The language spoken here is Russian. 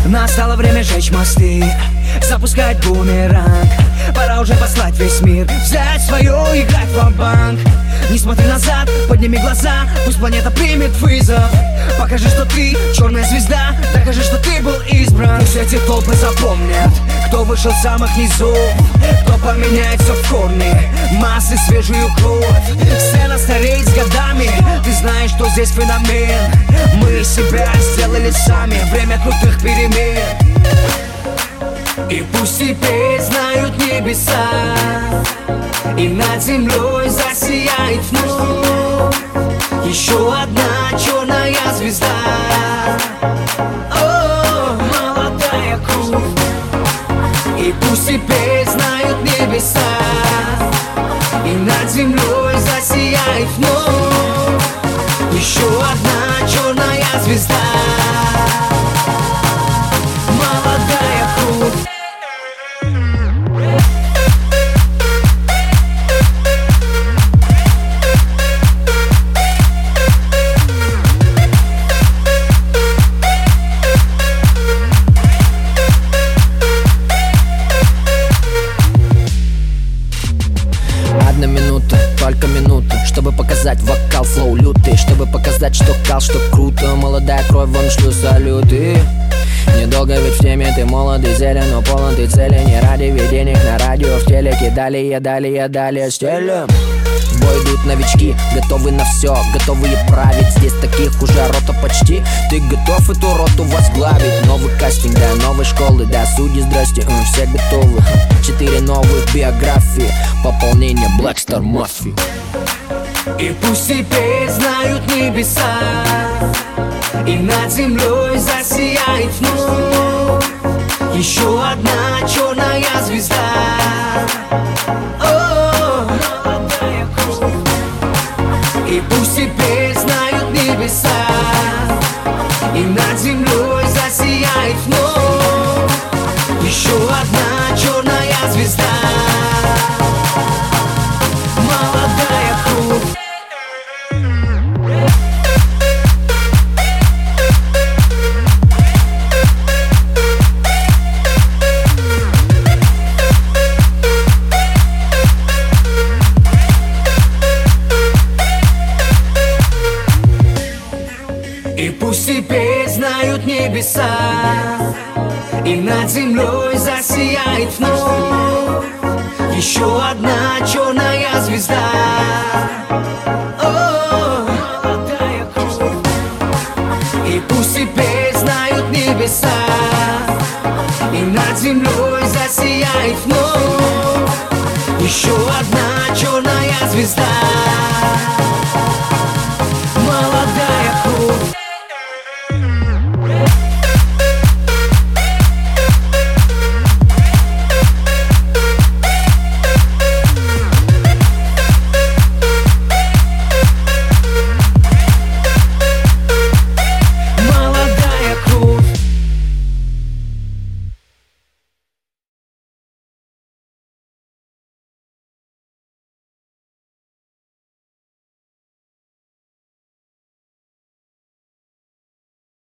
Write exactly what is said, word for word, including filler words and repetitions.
Настало время жечь мосты, запускать бумеранг. Пора уже послать весь мир, взять свое, играть ва-банк. Не смотри назад, подними глаза, пусть планета примет вызов. Покажи, что ты черная звезда, докажи, что ты был избран. Пусть эти толпы запомнят, кто вышел с самых низов, кто поменяет все в корне, массы свежую кровь. Сцена стареет с годами, ты знаешь, что здесь феномен. Мы себя сделали сами, время крутых перемен. И пусть теперь знают небеса, и над землей засияет вновь еще одна черная звезда. О, молодая кровь. И пусть теперь знают небеса, и над землей засияет вновь еще одна черная звезда. Молодая кровь. Одна минута, только минута, чтобы показать вокал, флоу лютый, чтобы показать, что кал, что круто. Молодая кровь, вам шлю салюты. Недолго ведь в теме, ты молодый, зелен, но полон ты цели. Не ради ведь денег на радио, в телеке. Далее, далее, далее стелем. В бой идут новички, готовы на все, готовые править. Здесь таких уже рота почти. Ты готов эту роту возглавить? Новый кастинг, да, новой школы, да, судьи, здрасте, м, все готовы. Четыре новых биографии, пополнение Black Star Mafia. И пусть теперь знают небеса, и над землей засияет вновь еще одна черная звезда. О, молодая кровь. И пусть теперь знают небеса, и над землей засияет вновь еще одна черная звезда. Молодая кровь. И пусть теперь знают небеса, и над землей засияет вновь еще одна черная звезда. О, молодая кровь. И пусть теперь знают небеса, и над землей засияет вновь еще одна черная звезда.